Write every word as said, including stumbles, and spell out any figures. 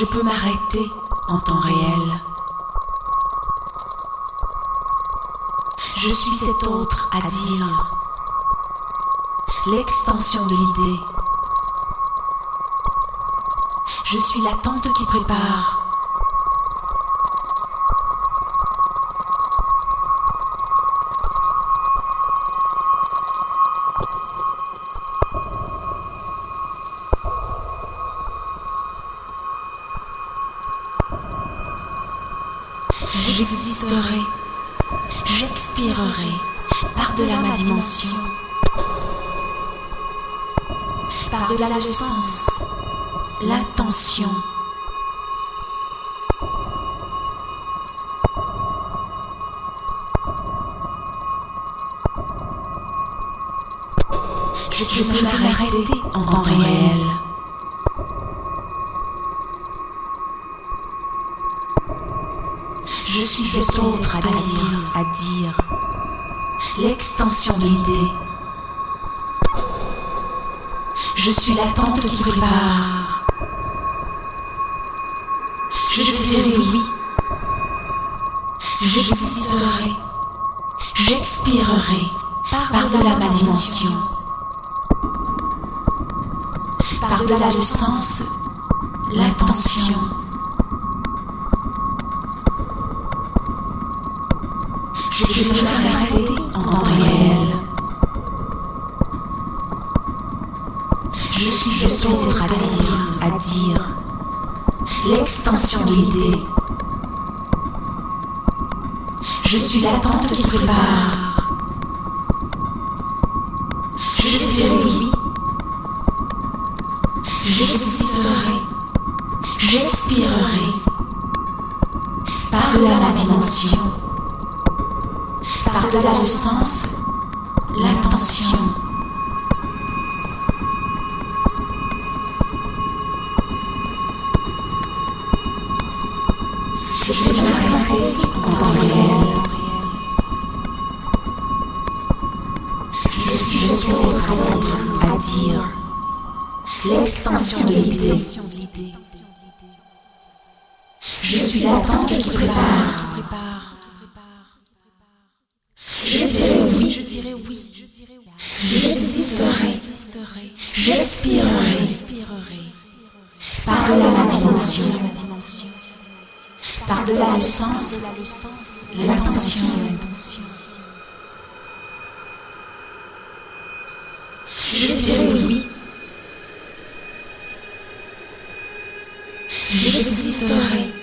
Je peux m'arrêter en temps réel. Je suis cet autre à dire, l'extension de l'idée. Je suis l'attente qui prépare. J'existerai, j'expirerai par-delà ma dimension, par-delà le sens, l'intention. Je, je peux m'arrêter en temps réel. Je suis cet autre à dire, à dire, l'extension de l'idée. Je suis l'attente qui prépare. Je dirai oui. J'existerai, j'expirerai par-delà ma dimension, par-delà le sens, l'intention. Je peux m'arrêter en temps réel. Je suis cet autre à dire, à dire, l'extension de l'idée. Je suis l'attente qui prépare. Je dirai oui. J'existerai, j'expirerai par-delà ma dimension, par-delà le sens, l'intention. Je vais m'arrêter en temps réel. Je suis, je suis cet autre à dire, l'extension de l'idée. Je suis l'attente qui prépare. Je dirai oui, je dirai oui. J'existerai, j'expirerai par-delà ma dimension, par-delà le sens, l'intention. Je dirai oui. J'existerai,